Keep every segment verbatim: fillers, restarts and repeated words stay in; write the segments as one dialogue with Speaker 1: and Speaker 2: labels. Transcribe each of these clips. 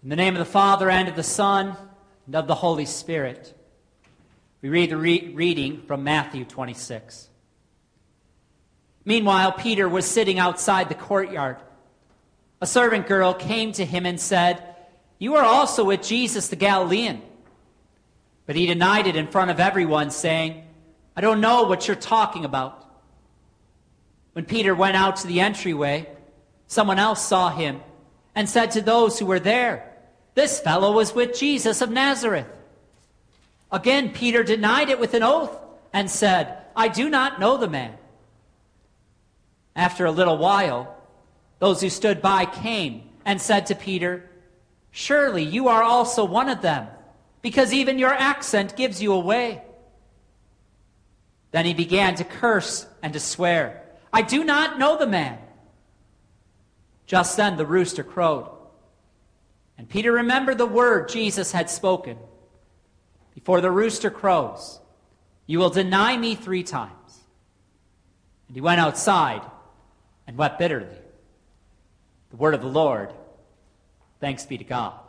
Speaker 1: In the name of the Father, and of the Son, and of the Holy Spirit. We read the re- reading from Matthew twenty-six. Meanwhile, Peter was sitting outside the courtyard. A servant girl came to him and said, "You are also with Jesus the Galilean." But he denied it in front of everyone, saying, "I don't know what you're talking about." When Peter went out to the entryway, someone else saw him and said to those who were there, "This fellow was with Jesus of Nazareth." Again, Peter denied it with an oath and said, "I do not know the man." After a little while, those who stood by came and said to Peter, "Surely you are also one of them, because even your accent gives you away." Then he began to curse and to swear, "I do not know the man." Just then the rooster crowed. And Peter remembered the word Jesus had spoken. "Before the rooster crows, you will deny me three times." And he went outside and wept bitterly. The word of the Lord. Thanks be to God.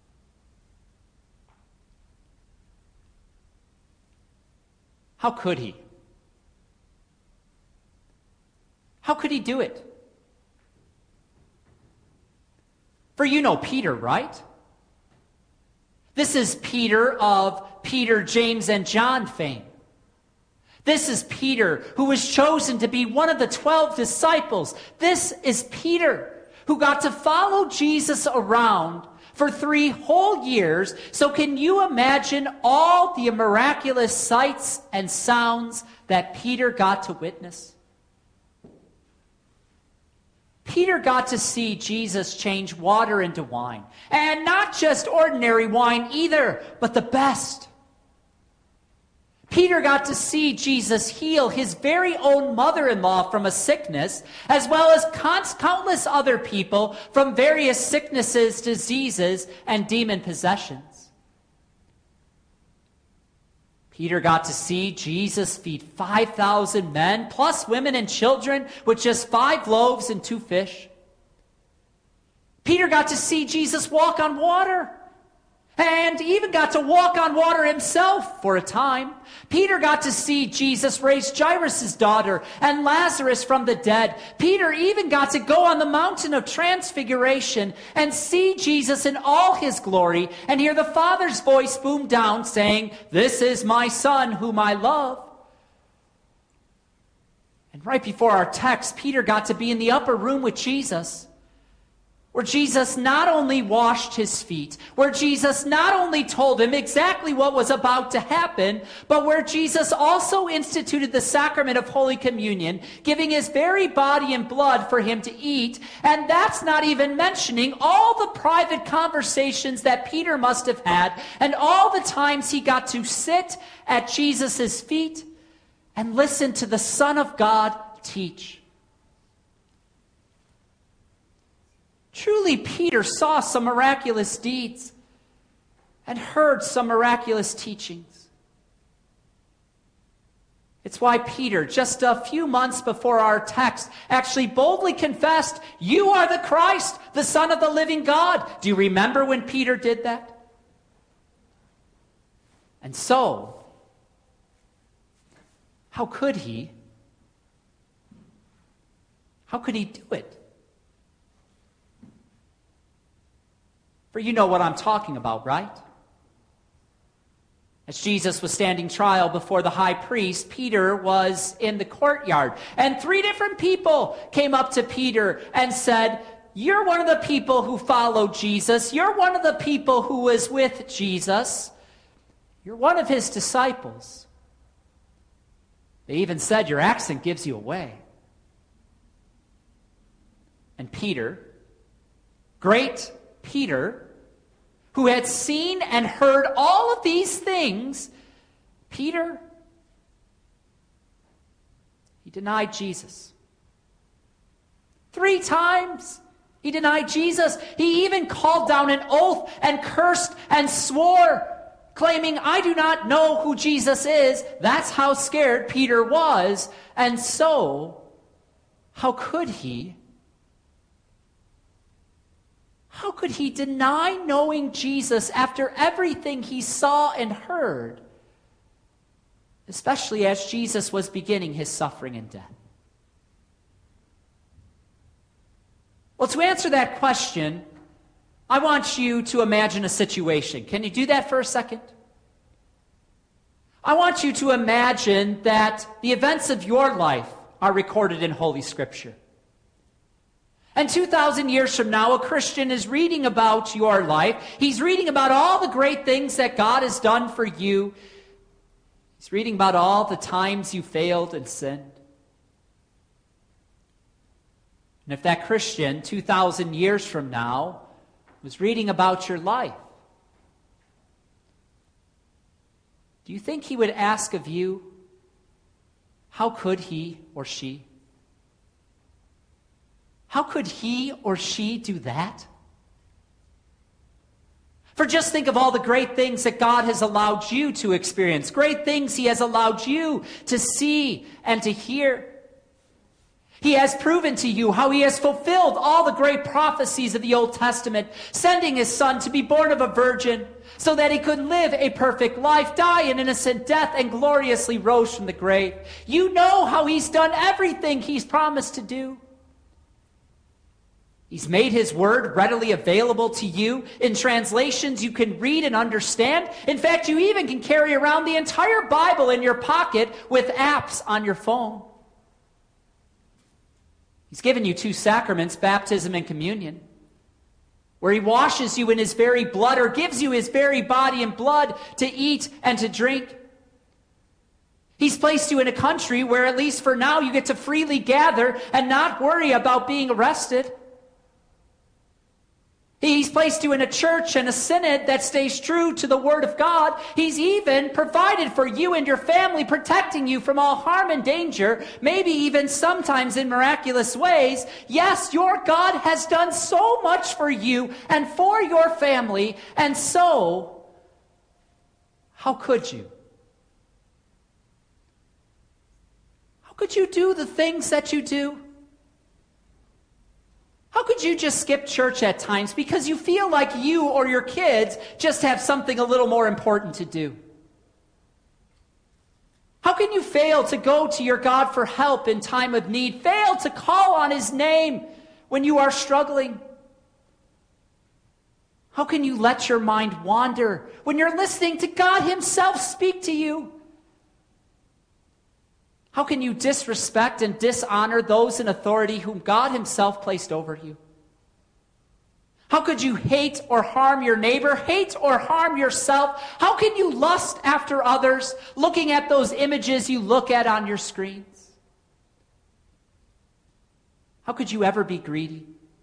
Speaker 1: How could he? How could he do it? For you know Peter, right? This is Peter of Peter, James, and John fame. This is Peter who was chosen to be one of the twelve disciples. This is Peter who got to follow Jesus around for three whole years. So can you imagine all the miraculous sights and sounds that Peter got to witness? Peter got to see Jesus change water into wine. And not just ordinary wine either, but the best. Peter got to see Jesus heal his very own mother-in-law from a sickness, as well as countless other people from various sicknesses, diseases, and demon possessions. Peter got to see Jesus feed five thousand men, plus women and children, with just five loaves and two fish. Peter got to see Jesus walk on water, and even got to walk on water himself for a time. Peter got to see Jesus raise Jairus' daughter and Lazarus from the dead. Peter even got to go on the mountain of transfiguration and see Jesus in all his glory and hear the Father's voice boom down saying, "This is my Son whom I love." And right before our text, Peter got to be in the upper room with Jesus, where Jesus not only washed his feet, where Jesus not only told him exactly what was about to happen, but where Jesus also instituted the sacrament of Holy Communion, giving his very body and blood for him to eat. And that's not even mentioning all the private conversations that Peter must have had, and all the times he got to sit at Jesus' feet and listen to the Son of God teach. Truly, Peter saw some miraculous deeds and heard some miraculous teachings. It's why Peter, just a few months before our text, actually boldly confessed, "You are the Christ, the Son of the living God." Do you remember when Peter did that? And so, how could he? How could he do it? For you know what I'm talking about, right? As Jesus was standing trial before the high priest, Peter was in the courtyard. And three different people came up to Peter and said, "You're one of the people who followed Jesus. You're one of the people who was with Jesus. You're one of his disciples." They even said, "Your accent gives you away." And Peter, great Peter, who had seen and heard all of these things, Peter, he denied Jesus. Three times he denied Jesus. He even called down an oath and cursed and swore, claiming, "I do not know who Jesus is." That's how scared Peter was. And so, how could he? How could he deny knowing Jesus after everything he saw and heard, especially as Jesus was beginning his suffering and death? Well, to answer that question, I want you to imagine a situation. Can you do that for a second? I want you to imagine that the events of your life are recorded in Holy Scripture. And two thousand years from now, a Christian is reading about your life. He's reading about all the great things that God has done for you. He's reading about all the times you failed and sinned. And if that Christian, two thousand years from now, was reading about your life, do you think he would ask of you, how could he or she? How could he or she do that? For just think of all the great things that God has allowed you to experience, great things he has allowed you to see and to hear. He has proven to you how he has fulfilled all the great prophecies of the Old Testament, sending his son to be born of a virgin so that he could live a perfect life, die an innocent death, and gloriously rose from the grave. You know how he's done everything he's promised to do. He's made his word readily available to you in translations you can read and understand. In fact, you even can carry around the entire Bible in your pocket with apps on your phone. He's given you two sacraments, baptism and communion, where he washes you in his very blood or gives you his very body and blood to eat and to drink. He's placed you in a country where, at least for now, you get to freely gather and not worry about being arrested. He's placed you in a church and a synod that stays true to the Word of God. He's even provided for you and your family, protecting you from all harm and danger, maybe even sometimes in miraculous ways. Yes, your God has done so much for you and for your family, and so, how could you? How could you do the things that you do? How could you just skip church at times because you feel like you or your kids just have something a little more important to do? How can you fail to go to your God for help in time of need? Fail to call on his name when you are struggling? How can you let your mind wander when you're listening to God himself speak to you? How can you disrespect and dishonor those in authority whom God himself placed over you? How could you hate or harm your neighbor, hate or harm yourself? How can you lust after others, looking at those images you look at on your screens? How could you ever be greedy?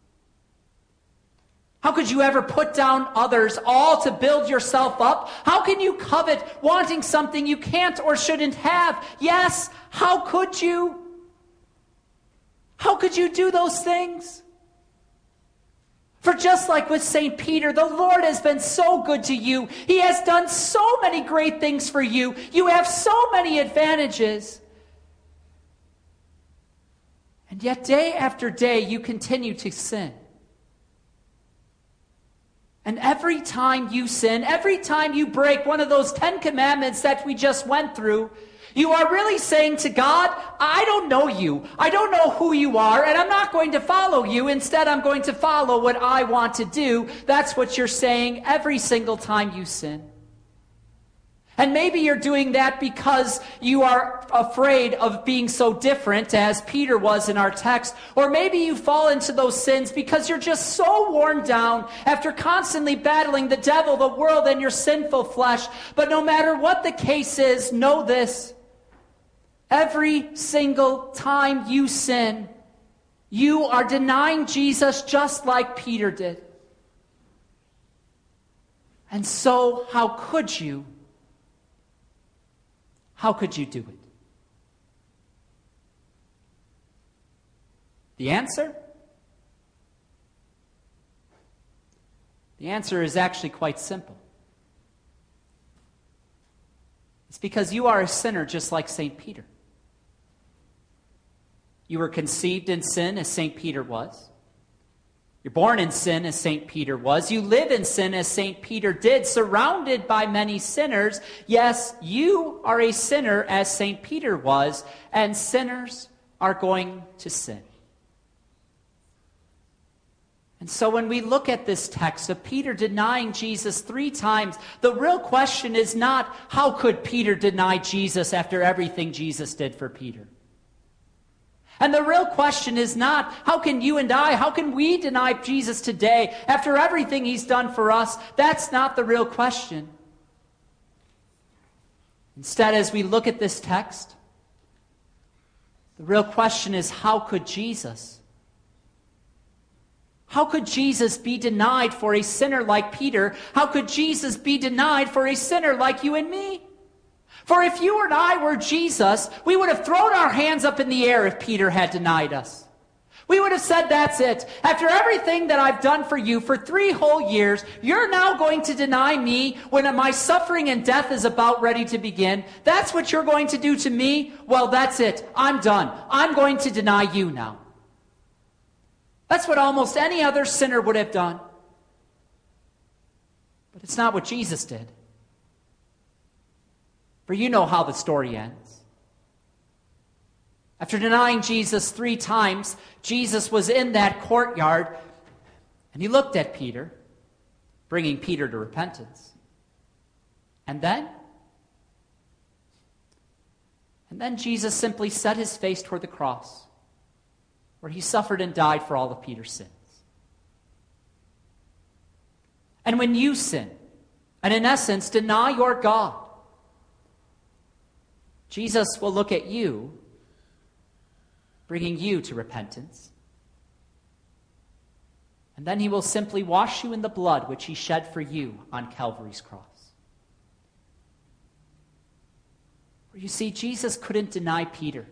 Speaker 1: How could you ever put down others, all to build yourself up? How can you covet, wanting something you can't or shouldn't have? Yes, how could you? How could you do those things? For just like with Saint Peter, the Lord has been so good to you. He has done so many great things for you. You have so many advantages. And yet day after day, you continue to sin. And every time you sin, every time you break one of those Ten Commandments that we just went through, you are really saying to God, I don't know you. I don't know who you are, and I'm not going to follow you. Instead, I'm going to follow what I want to do. That's what you're saying every single time you sin. And maybe you're doing that because you are afraid of being so different as Peter was in our text. Or maybe you fall into those sins because you're just so worn down after constantly battling the devil, the world, and your sinful flesh. But no matter what the case is, know this. Every single time you sin, you are denying Jesus just like Peter did. And so, how could you? How could you do it? The answer? The answer is actually quite simple. It's because you are a sinner just like Saint Peter. You were conceived in sin as Saint Peter was. You're born in sin as Saint Peter was. You live in sin as Saint Peter did, surrounded by many sinners. Yes, you are a sinner as Saint Peter was, and sinners are going to sin. And so when we look at this text of Peter denying Jesus three times, the real question is not, how could Peter deny Jesus after everything Jesus did for Peter? And the real question is not, how can you and I, how can we deny Jesus today after everything he's done for us? That's not the real question. Instead, as we look at this text, the real question is, how could Jesus? How could Jesus be denied for a sinner like Peter? How could Jesus be denied for a sinner like you and me? For if you and I were Jesus, we would have thrown our hands up in the air if Peter had denied us. We would have said, that's it. After everything that I've done for you for three whole years, you're now going to deny me when my suffering and death is about ready to begin. That's what you're going to do to me? Well, that's it. I'm done. I'm going to deny you now. That's what almost any other sinner would have done. But it's not what Jesus did. For you know how the story ends. After denying Jesus three times, Jesus was in that courtyard, and he looked at Peter, bringing Peter to repentance. And then? And then Jesus simply set his face toward the cross, where he suffered and died for all of Peter's sins. And when you sin, and in essence deny your God, Jesus will look at you, bringing you to repentance. And then he will simply wash you in the blood which he shed for you on Calvary's cross. For you see, Jesus couldn't deny Peter.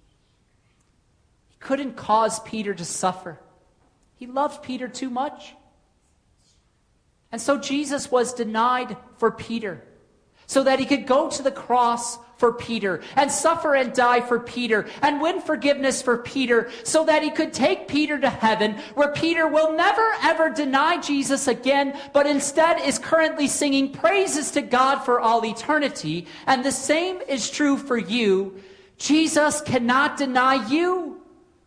Speaker 1: He couldn't cause Peter to suffer. He loved Peter too much. And so Jesus was denied for Peter, so that he could go to the cross for Peter and suffer and die for Peter and win forgiveness for Peter, so that he could take Peter to heaven, where Peter will never ever deny Jesus again, but instead is currently singing praises to God for all eternity. And the same is true for you. Jesus cannot deny you.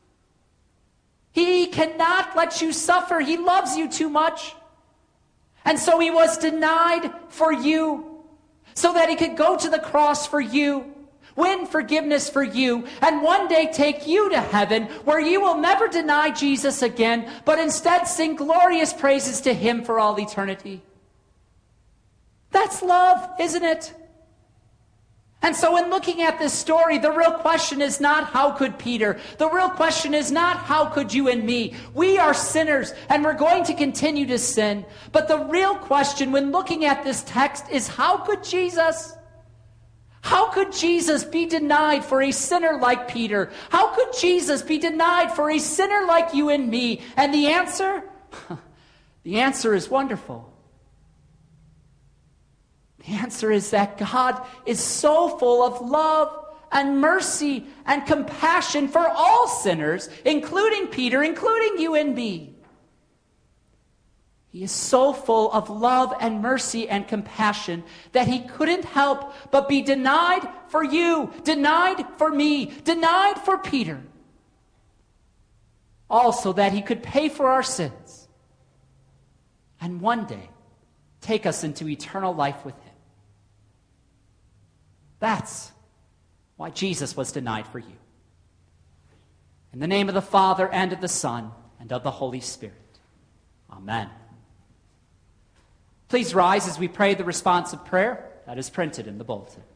Speaker 1: He cannot let you suffer. He loves you too much. And so he was denied for you, so that he could go to the cross for you, win forgiveness for you, and one day take you to heaven, where you will never deny Jesus again, but instead sing glorious praises to him for all eternity. That's love, isn't it? And so in looking at this story, the real question is not how could Peter. The real question is not how could you and me. We are sinners, and we're going to continue to sin. But the real question when looking at this text is, how could Jesus? How could Jesus be denied for a sinner like Peter? How could Jesus be denied for a sinner like you and me? And the answer? The answer is wonderful. The answer is that God is so full of love and mercy and compassion for all sinners, including Peter, including you and me. He is so full of love and mercy and compassion that he couldn't help but be denied for you, denied for me, denied for Peter. All so that he could pay for our sins and one day take us into eternal life with him. That's why Jesus was denied for you. In the name of the Father, and of the Son, and of the Holy Spirit. Amen. Please rise as we pray the responsive prayer that is printed in the bulletin.